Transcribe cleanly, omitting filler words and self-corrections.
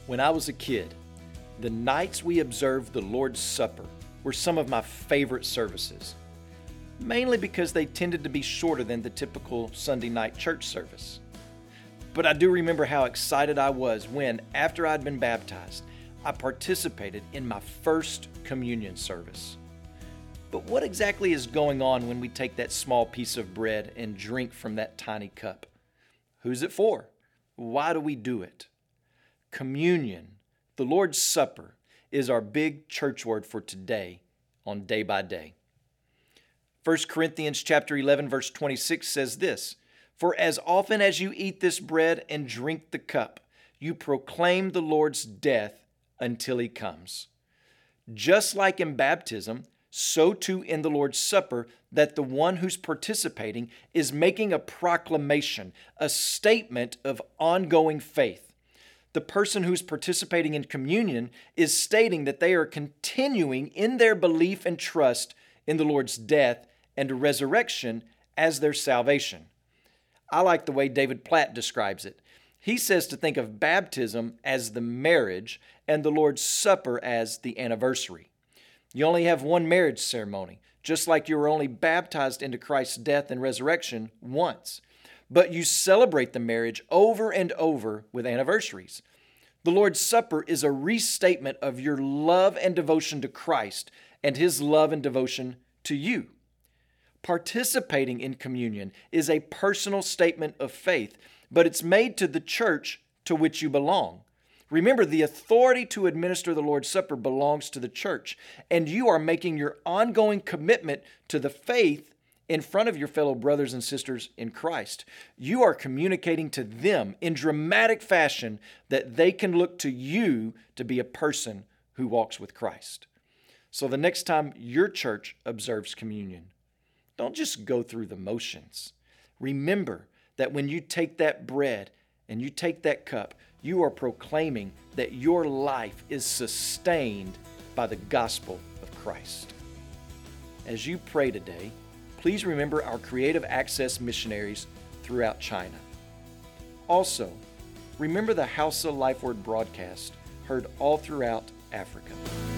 When I was a kid, the nights we observed the Lord's Supper were some of my favorite services, mainly because they tended to be shorter than the typical Sunday night church service. But I do remember how excited I was when, after I'd been baptized, I participated in my first communion service. But what exactly is going on when we take that small piece of bread and drink from that tiny cup? Who's it for? Why do we do it? Communion, the Lord's Supper, is our big church word for today on Day by Day. 1 Corinthians chapter 11, verse 26 says this, "For as often as you eat this bread and drink the cup, you proclaim the Lord's death until He comes." Just like in baptism, so too in the Lord's Supper, that the one who's participating is making a proclamation, a statement of ongoing faith. The person who's participating in communion is stating that they are continuing in their belief and trust in the Lord's death and resurrection as their salvation. I like the way David Platt describes it. He says to think of baptism as the marriage and the Lord's Supper as the anniversary. You only have one marriage ceremony, just like you were only baptized into Christ's death and resurrection once. But you celebrate the marriage over and over with anniversaries. The Lord's Supper is a restatement of your love and devotion to Christ and His love and devotion to you. Participating in communion is a personal statement of faith, but it's made to the church to which you belong. Remember, the authority to administer the Lord's Supper belongs to the church, and you are making your ongoing commitment to the faith in front of your fellow brothers and sisters in Christ. You are communicating to them in dramatic fashion that they can look to you to be a person who walks with Christ. So the next time your church observes communion, don't just go through the motions. Remember that when you take that bread and you take that cup, you are proclaiming that your life is sustained by the gospel of Christ. As you pray today, please remember our Creative Access missionaries throughout China. Also, remember the Hausa Life Word broadcast heard all throughout Africa.